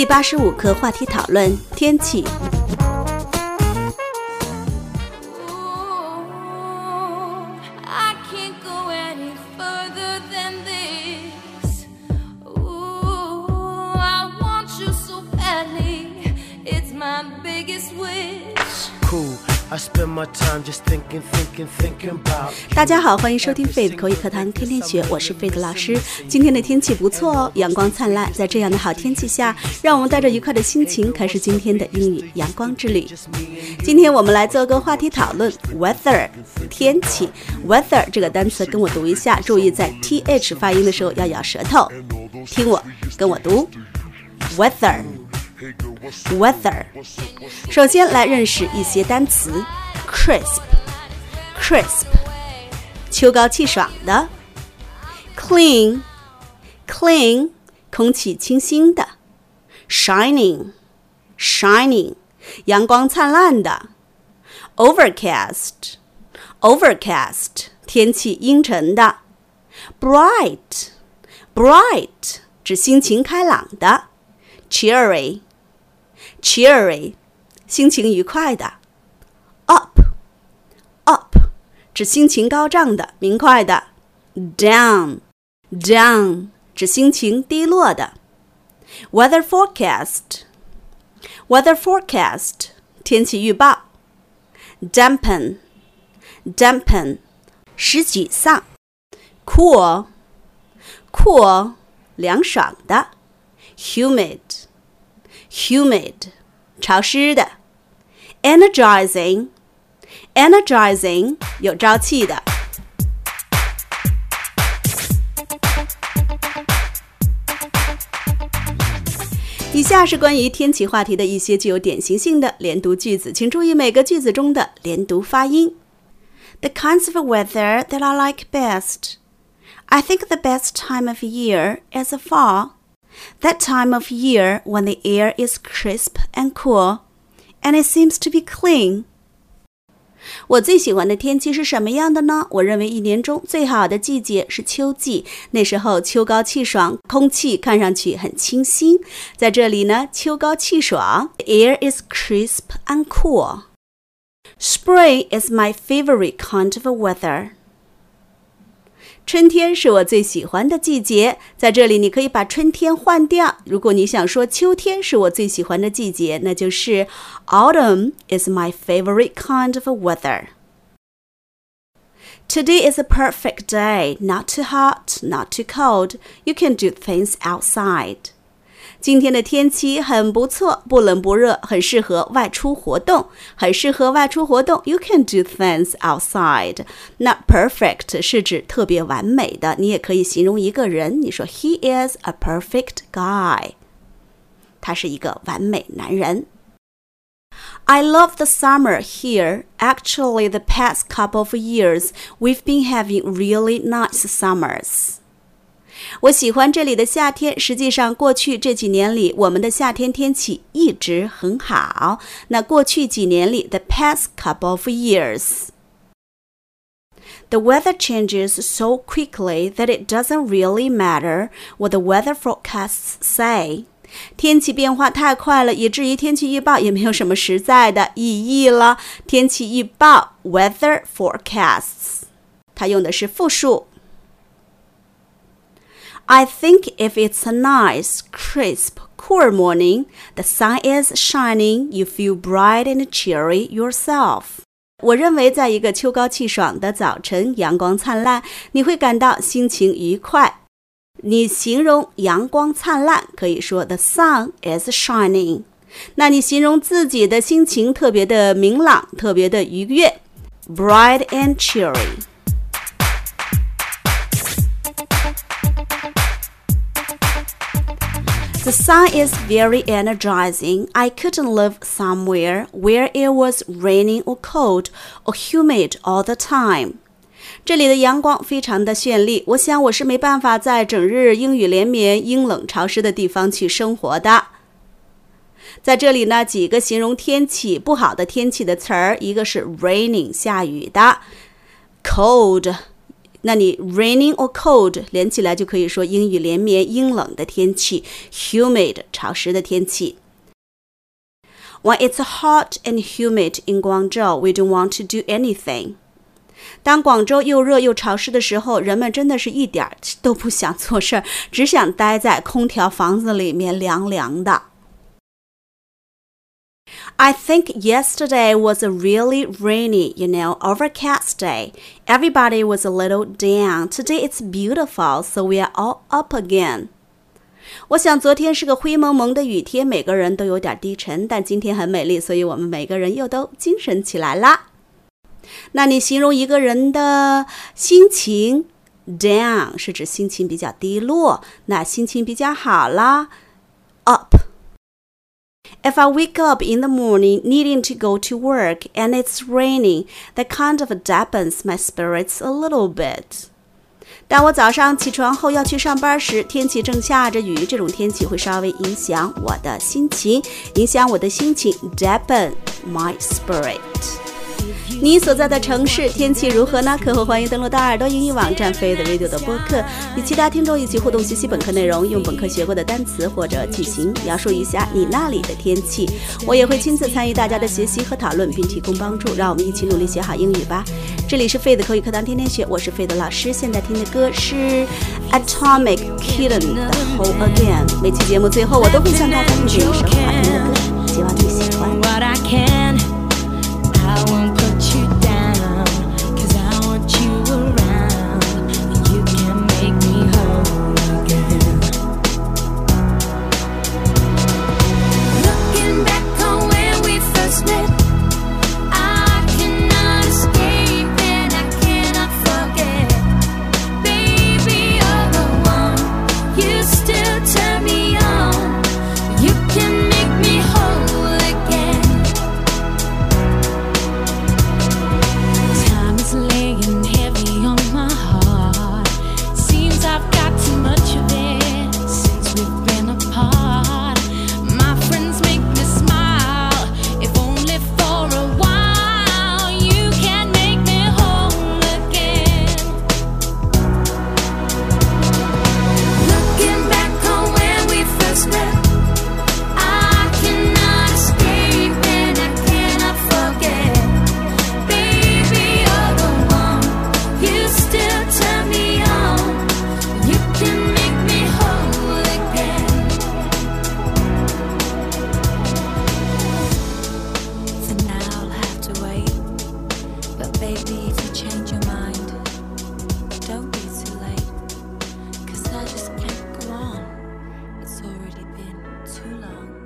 第85课话题讨论天气。大家好，欢迎收听 Faith 口语课堂天天学，我是 Faith 老师。今天的天气不错哦，阳光灿烂。在这样的好天气下，让我们带着愉快的心情开始今天的英语阳光之旅。今天我们来做个话题讨论 weather 天气。 weather 这个单词跟我读一下，注意在 th 发音的时候要咬舌头，听我跟我读 weather。首先来认识一些单词。 crisp 秋高气爽的。 clean 空气清新的。 shining 阳光灿烂的。 overcast 天气阴沉的。 bright 指心情开朗的。 cheery 心情愉快的。 up 指心情高涨的明快的。 down 指心情低落的。 weather forecast 天气预报。 dampen 使沮丧。 cool 凉爽的。 humid 潮湿的。 energizing 有朝气的。以下是关于天气话题的一些具有典型性的连读句子，请注意每个句子中的连读发音。 The kinds of weather that I like best. I think the best time of year is the fall. That time of year when the air is crisp and cool, and it seems to be clean. 我最喜欢的天气是什么样的呢？我认为一年中最好的季节是秋季，那时候秋高气爽，空气看上去很清新。在这里呢，秋高气爽 The air is crisp and cool. Spring is my favorite kind of weather. 春天是我最喜欢的季节，在这里你可以把春天换掉，如果你想说秋天是我最喜欢的季节，那就是 Autumn is my favorite kind of weather. Today is a perfect day, not too hot, not too cold. You can do things outside. 今天的天气很不错，不冷不热，很适合外出活动。You can do things outside. 那 perfect 是指特别完美的，你也可以形容一个人，你说 He is a perfect guy. 他是一个完美男人。I love the summer here. Actually, the past couple of years, we've been having really nice summers. 我喜欢这里的夏天，实际上过去这几年里我们的夏天天气一直很好。那过去几年里 the past couple of years. The weather changes so quickly that it doesn't really matter what the weather forecasts say. 天气变化太快了，以至于天气预报也没有什么实在的意义了。天气预报 weather forecasts 它用的是复数。I think if it's a nice, crisp, cool morning, the sun is shining, you feel bright and cheery yourself. 我认为在一个秋高气爽的早晨，阳光灿烂，你会感到心情愉快。你形容阳光灿烂，可以说 The sun is shining. 那你形容自己的心情特别的明朗，特别的愉悦 Bright and cheery.The sun is very energizing. I couldn't live somewhere where it was raining or cold or humid all the time. 这里的阳光非常的绚丽，我想我是没办法在整日阴雨连绵、阴冷潮湿的地方去生活的。在这里呢，几个形容天气不好的天气的词儿，一个是 raining 下雨的， cold 那你 raining or cold 连起来就可以说阴雨连绵、阴冷的天气 humid 潮湿的天气。When it's hot and humid in Guangzhou, we don't want to do anything. 当广州又热又潮湿的时候，人们真的是一点都不想做事儿，只想待在空调房子里面凉凉的。I think yesterday was a really rainy, overcast day. Everybody was a little down. Today it's beautiful, so we are all up again. 我想昨天是个灰蒙蒙的雨天，每个人都有点低沉，但今天很美丽，所以我们每个人又都精神起来啦。那你形容一个人的心情 down 是指心情比较低落，那心情比较好啦 up。If I wake up in the morning needing to go to work and it's raining, that kind of dampens my spirits a little bit. 当我早上起床后要去上班时，天气正下着雨，这种天气会稍微影响我的心情 dampen my spirit. 你所在的城市天气如何呢？课后欢迎登录大耳朵英语网站 Faith Radio 的播客，与其他听众一起互动学习本课内容，用本课学过的单词或者句型描述一下你那里的天气。我也会亲自参与大家的学习和讨论，并提供帮助，让我们一起努力学好英语吧。这里是 Faith 口语课堂天天学，我是 Faith 老师。现在听的歌是 Atomic Kitten 的 Whole Again。每期节目最后我都会向大家推荐一首好听的歌，希望你喜欢。 I won't put you down, 'cause I want you around. You can make me whole again. Looking back on when we first met, I cannot escape and I cannot forget. Baby, you're the one. You still turn me on. You can make me whole again.Laying heavy on my heart. Seems I've got too much of it since we've been apart. My friends make me smile, if only for a while. You can make me whole again. Looking back on when we first met, I cannot escape and I cannot forget.You still turn me on. You can make me whole again. For now I'll have to wait. But baby, if you change your mind, don't be too late. 'Cause I just can't go on. It's already been too long.